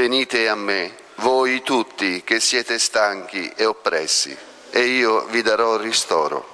Venite a me, voi tutti che siete stanchi e oppressi, e io vi darò ristoro.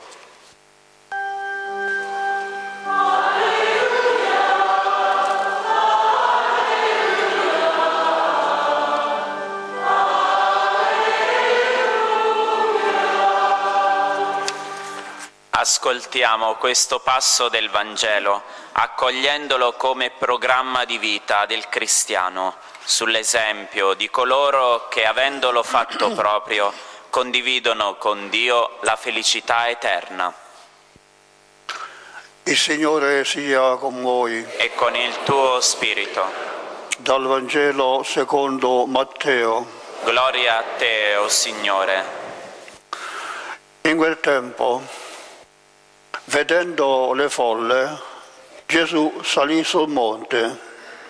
Ascoltiamo questo passo del Vangelo, accogliendolo come programma di vita del cristiano, sull'esempio di coloro che, avendolo fatto proprio, condividono con Dio la felicità eterna. Il Signore sia con voi. E con il tuo spirito. Dal Vangelo secondo Matteo. Gloria a te, o Signore. In quel tempo, vedendo le folle, Gesù salì sul monte,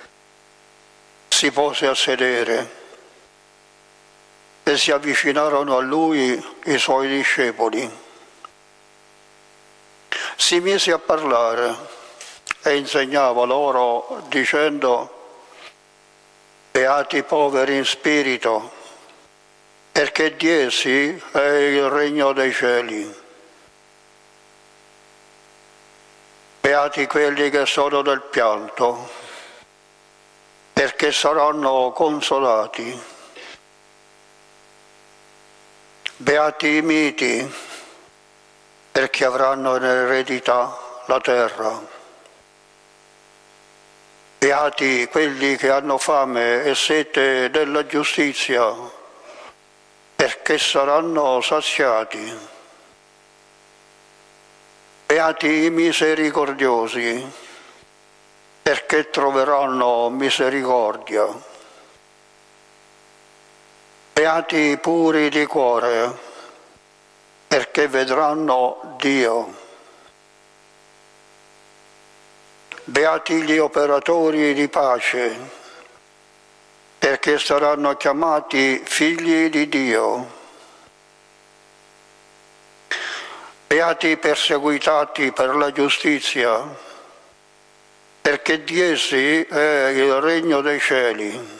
si pose a sedere e si avvicinarono a lui i suoi discepoli. Si mise a parlare e insegnava loro dicendo: beati i poveri in spirito, perché di essi è il regno dei cieli. Beati quelli che sono del pianto, perché saranno consolati. Beati i miti, perché avranno in eredità la terra. Beati quelli che hanno fame e sete della giustizia, perché saranno saziati. Beati i misericordiosi, perché troveranno misericordia. Beati i puri di cuore, perché vedranno Dio. Beati gli operatori di pace, perché saranno chiamati figli di Dio. Beati i perseguitati per la giustizia, perché di essi è il regno dei cieli.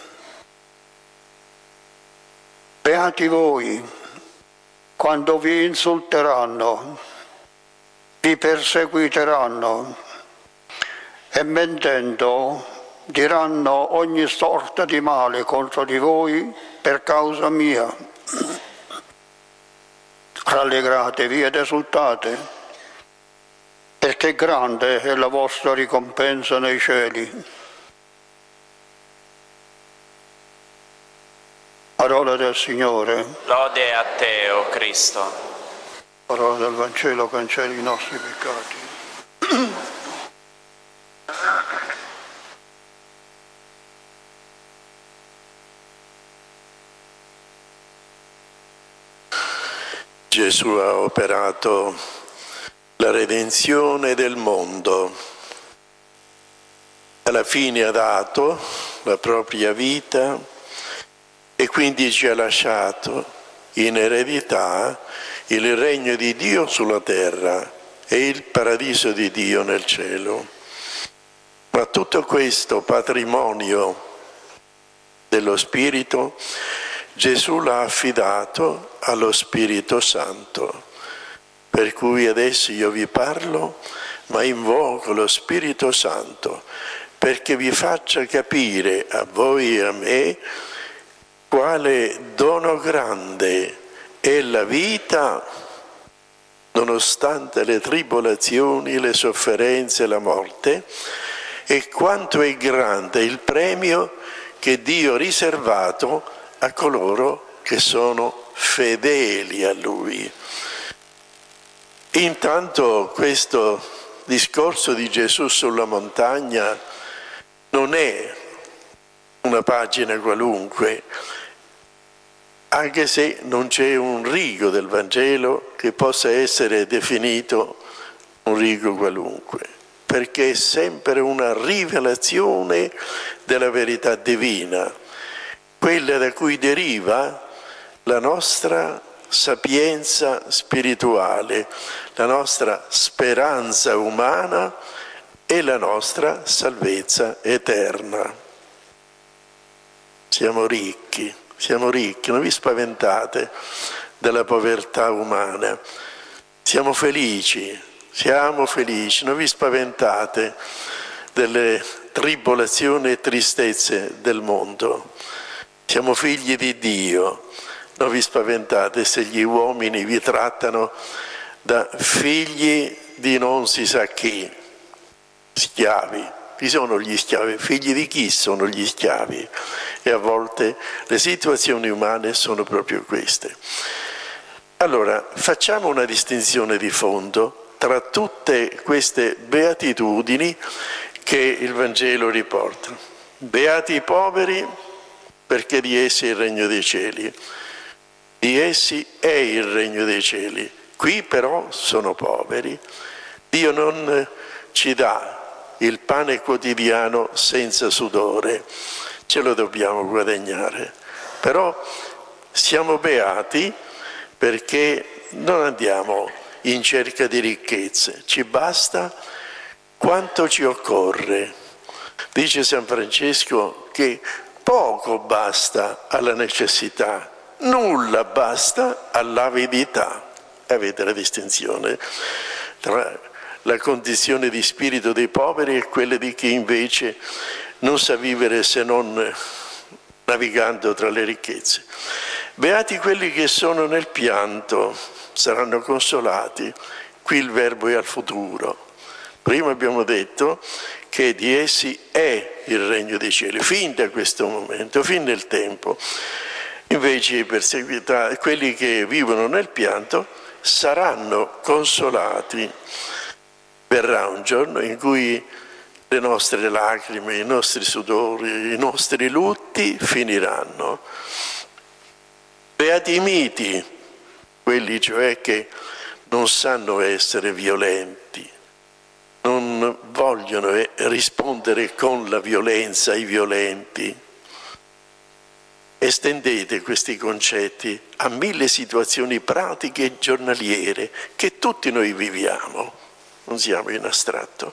Beati voi, quando vi insulteranno, vi perseguiteranno e mentendo diranno ogni sorta di male contro di voi per causa mia. Rallegratevi ed esultate, perché grande è la vostra ricompensa nei cieli. Parola del Signore. Lode a te, o Cristo. Parola del Vangelo, cancelli i nostri peccati. Gesù ha operato la redenzione del mondo. Alla fine ha dato la propria vita e quindi ci ha lasciato in eredità il regno di Dio sulla terra e il paradiso di Dio nel cielo. Ma tutto questo patrimonio dello Spirito Gesù l'ha affidato allo Spirito Santo, per cui adesso io vi parlo, ma invoco lo Spirito Santo perché vi faccia capire a voi e a me quale dono grande è la vita nonostante le tribolazioni, le sofferenze e la morte, e quanto è grande il premio che Dio ha riservato a coloro che sono fedeli a Lui. Intanto questo discorso di Gesù sulla montagna non è una pagina qualunque, anche se non c'è un rigo del Vangelo che possa essere definito un rigo qualunque, perché è sempre una rivelazione della verità divina, quella da cui deriva la nostra sapienza spirituale, la nostra speranza umana e la nostra salvezza eterna. siamo ricchi, non vi spaventate della povertà umana, siamo felici, non vi spaventate delle tribolazioni e tristezze del mondo, siamo figli di Dio, non vi spaventate se gli uomini vi trattano da figli di non si sa chi, schiavi. Chi sono gli schiavi? Figli di chi sono gli schiavi? E a volte le situazioni umane sono proprio queste. Allora, facciamo una distinzione di fondo tra tutte queste beatitudini che il Vangelo riporta. Beati i poveri, perché di essi è il regno dei cieli. Di essi è il regno dei cieli. Qui però sono poveri. Dio non ci dà il pane quotidiano senza sudore, ce lo dobbiamo guadagnare. Però siamo beati perché non andiamo in cerca di ricchezze, ci basta quanto ci occorre. Dice San Francesco che poco basta alla necessità, nulla basta all'avidità. Avete la distinzione tra la condizione di spirito dei poveri e quella di chi invece non sa vivere se non navigando tra le ricchezze. Beati quelli che sono nel pianto, saranno consolati. Qui il verbo è al futuro. Prima abbiamo detto che di essi è il regno dei cieli, fin da questo momento, fin nel tempo. Invece i perseguitati, quelli che vivono nel pianto, saranno consolati. Verrà un giorno in cui le nostre lacrime, i nostri sudori, i nostri lutti finiranno. Beati i miti, quelli cioè che non sanno essere violenti, non vogliono rispondere con la violenza ai violenti. Estendete questi concetti a 1000 situazioni pratiche e giornaliere che tutti noi viviamo. Non siamo in astratto.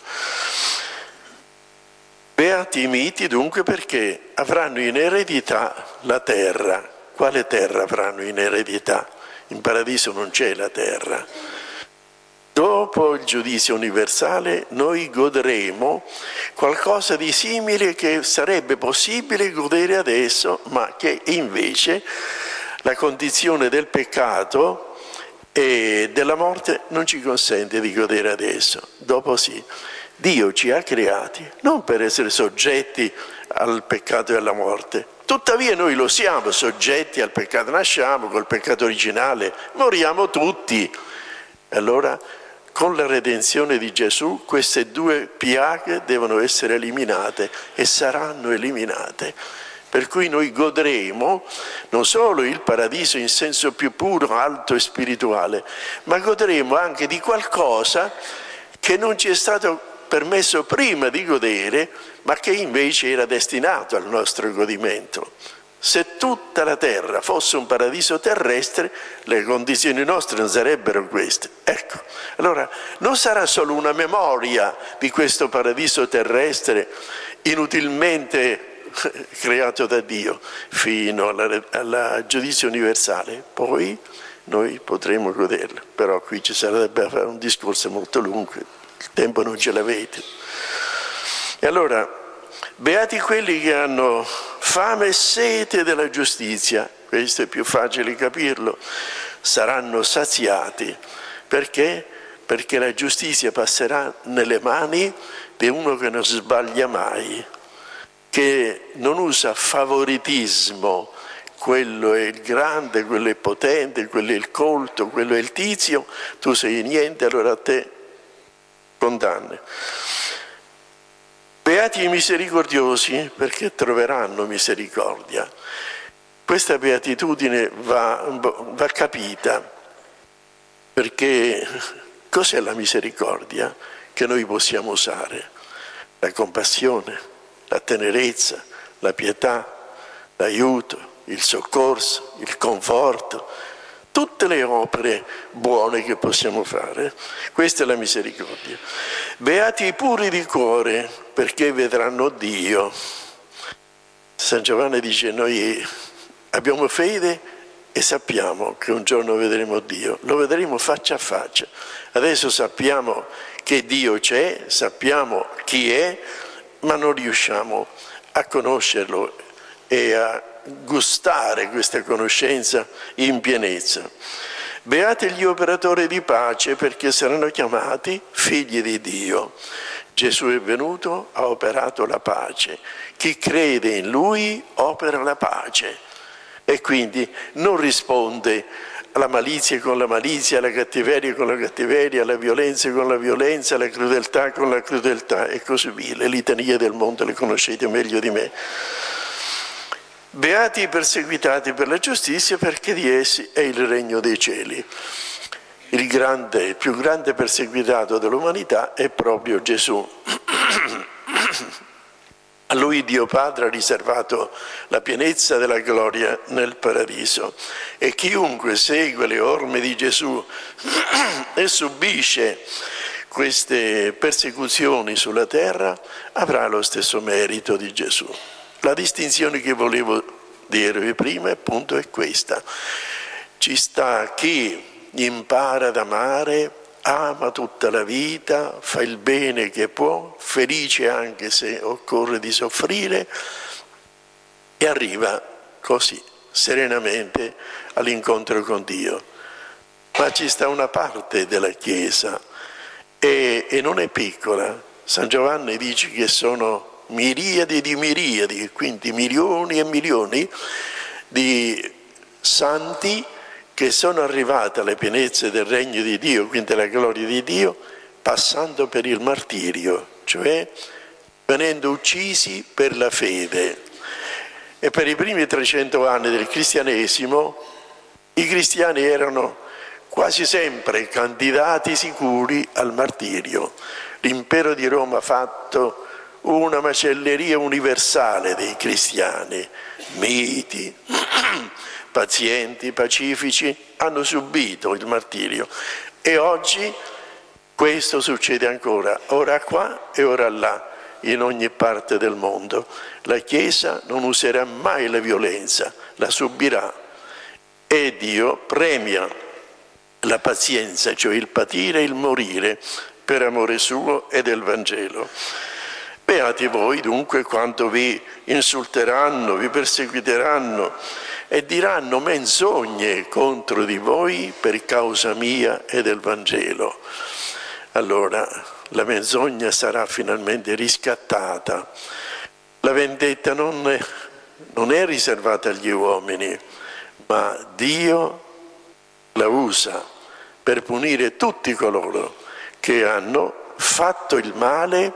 Beati i miti dunque perché avranno in eredità la terra. Quale terra avranno in eredità? In paradiso non c'è la terra. Dopo il giudizio universale noi godremo qualcosa di simile che sarebbe possibile godere adesso, ma che invece la condizione del peccato e della morte non ci consente di godere adesso. Dopo sì. Dio ci ha creati non per essere soggetti al peccato e alla morte. Tuttavia noi lo siamo soggetti al peccato. Nasciamo col peccato originale, moriamo tutti. Allora, con la redenzione di Gesù, queste due piaghe devono essere eliminate e saranno eliminate. Per cui noi godremo non solo il paradiso in senso più puro, alto e spirituale, ma godremo anche di qualcosa che non ci è stato permesso prima di godere, ma che invece era destinato al nostro godimento. Se tutta la terra fosse un paradiso terrestre, le condizioni nostre non sarebbero queste. Ecco, allora non sarà solo una memoria di questo paradiso terrestre inutilmente creato da Dio fino alla giudizio universale, poi noi potremo goderlo. Però qui ci sarebbe fare un discorso molto lungo, il tempo non ce l'avete. E allora, beati quelli che hanno fame e sete della giustizia, questo è più facile capirlo, saranno saziati. Perché? Perché la giustizia passerà nelle mani di uno che non sbaglia mai, che non usa favoritismo, quello è il grande, quello è il potente, quello è il colto, quello è il tizio, tu sei niente, allora a te condanne. Beati i misericordiosi perché troveranno misericordia. Questa beatitudine va capita, perché cos'è la misericordia che noi possiamo usare? La compassione, la tenerezza, la pietà, l'aiuto, il soccorso, il conforto, tutte le opere buone che possiamo fare. Questa è la misericordia. Beati i puri di cuore, perché vedranno Dio. San Giovanni dice: noi abbiamo fede e sappiamo che un giorno vedremo Dio, lo vedremo faccia a faccia. Adesso sappiamo che Dio c'è, sappiamo chi è, ma non riusciamo a conoscerlo e a gustare questa conoscenza in pienezza. Beati gli operatori di pace, perché saranno chiamati figli di Dio. Gesù è venuto, ha operato la pace. Chi crede in Lui opera la pace e quindi non risponde alla malizia con la malizia, alla cattiveria con la cattiveria, alla violenza con la violenza, alla crudeltà con la crudeltà e così via. Le litanie del mondo le conoscete meglio di me. Beati i perseguitati per la giustizia, perché di essi è il regno dei cieli. Il più grande perseguitato dell'umanità è proprio Gesù. A lui Dio Padre ha riservato la pienezza della gloria nel paradiso, e chiunque segue le orme di Gesù e subisce queste persecuzioni sulla terra avrà lo stesso merito di Gesù. La distinzione che volevo dirvi prima appunto è questa: ci sta chi impara ad amare, ama tutta la vita, fa il bene che può, felice anche se occorre di soffrire, e arriva così serenamente all'incontro con Dio. Ma ci sta una parte della Chiesa e non è piccola. San Giovanni dice che sono miriadi di miriadi, quindi milioni e milioni di santi che sono arrivati alle pienezze del regno di Dio, quindi alla gloria di Dio, passando per il martirio, cioè venendo uccisi per la fede. E per i primi 300 anni del cristianesimo i cristiani erano quasi sempre candidati sicuri al martirio. L'impero di Roma ha fatto una macelleria universale dei cristiani, miti, pazienti, pacifici, hanno subito il martirio, e oggi questo succede ancora, ora qua e ora là, in ogni parte del mondo. La Chiesa non userà mai la violenza, la subirà, e Dio premia la pazienza, cioè il patire e il morire per amore suo e del Vangelo. Beati voi dunque quando vi insulteranno, vi perseguiteranno e diranno menzogne contro di voi per causa mia e del Vangelo. Allora la menzogna sarà finalmente riscattata. La vendetta non è riservata agli uomini, ma Dio la usa per punire tutti coloro che hanno fatto il male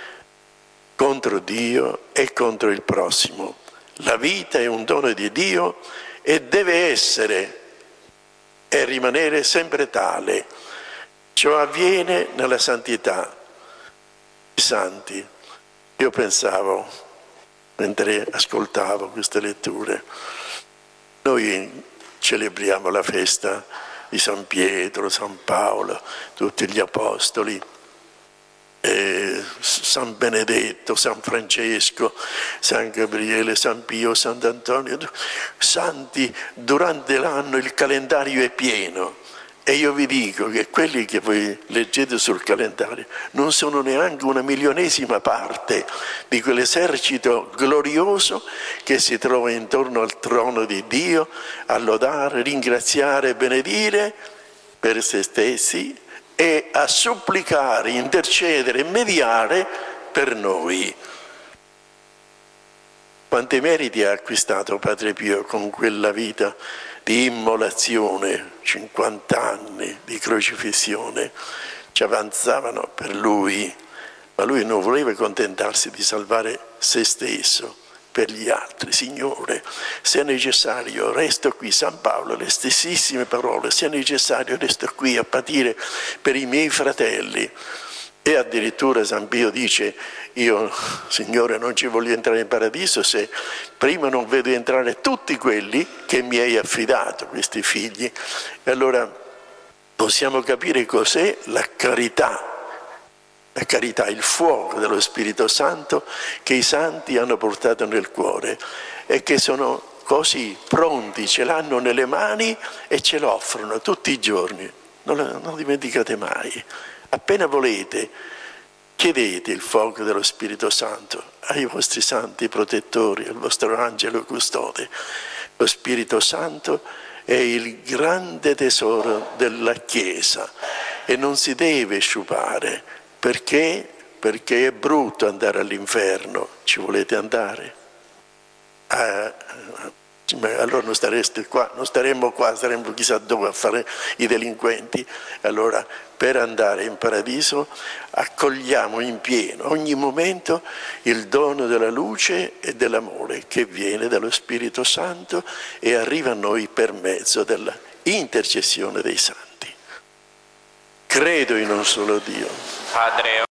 contro Dio e contro il prossimo. La vita è un dono di Dio e deve essere e rimanere sempre tale. Ciò avviene nella santità. I santi. Io pensavo, mentre ascoltavo queste letture, noi celebriamo la festa di San Pietro, San Paolo, tutti gli apostoli, San Benedetto, San Francesco, San Gabriele, San Pio, Sant'Antonio, santi. Durante l'anno il calendario è pieno, e io vi dico che quelli che voi leggete sul calendario non sono neanche una milionesima parte di quell'esercito glorioso che si trova intorno al trono di Dio a lodare, ringraziare, benedire per se stessi e a supplicare, intercedere e mediare per noi. Quanti meriti ha acquistato Padre Pio con quella vita di immolazione, 50 anni di crocifissione, ci avanzavano per lui, ma lui non voleva contentarsi di salvare se stesso, per gli altri. Signore, se è necessario resto qui, San Paolo, le stessissime parole, se è necessario resto qui a patire per i miei fratelli. E addirittura San Pio dice: io, Signore, non ci voglio entrare in paradiso se prima non vedo entrare tutti quelli che mi hai affidato, questi figli. E allora possiamo capire cos'è la carità la carità, il fuoco dello Spirito Santo che i santi hanno portato nel cuore e che sono così pronti, ce l'hanno nelle mani e ce lo offrono tutti i giorni. Non dimenticate mai. Appena volete, chiedete il fuoco dello Spirito Santo ai vostri santi protettori, al vostro angelo custode. Lo Spirito Santo è il grande tesoro della Chiesa e non si deve sciupare. Perché? Perché è brutto andare all'inferno. Ci volete andare? Allora non stareste qua, non staremmo qua, staremmo chissà dove a fare i delinquenti. Allora, per andare in paradiso accogliamo in pieno ogni momento il dono della luce e dell'amore che viene dallo Spirito Santo e arriva a noi per mezzo della intercessione dei santi. Credo in un solo Dio, Padre